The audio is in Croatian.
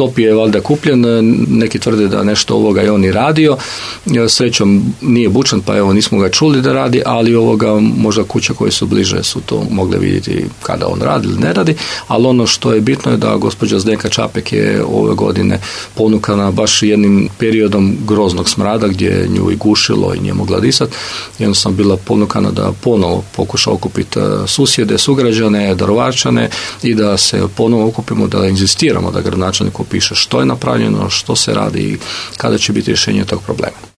top je valjda kupljen, neki tvrde da nešto ovoga je on i radio, srećom nije bučan, pa evo nismo ga čuli da radi, ali možda kuće koje su bliže su to mogle vidjeti kada on radi ili ne radi, ali ono što je bitno je da gospođa Zdenka Čapek je ove godine ponukana baš jednim periodom groznog smrada gdje nju i gušilo i nije mogla disati, jednostavno bila ponukana da ponovo pokuša okupiti susjede, sugrađane, Daruvarčane i da se ponovo okupimo, da inzistiramo da gradonačelnik opiše što je napravljeno, što se radi i kada će biti rješenje tog problema.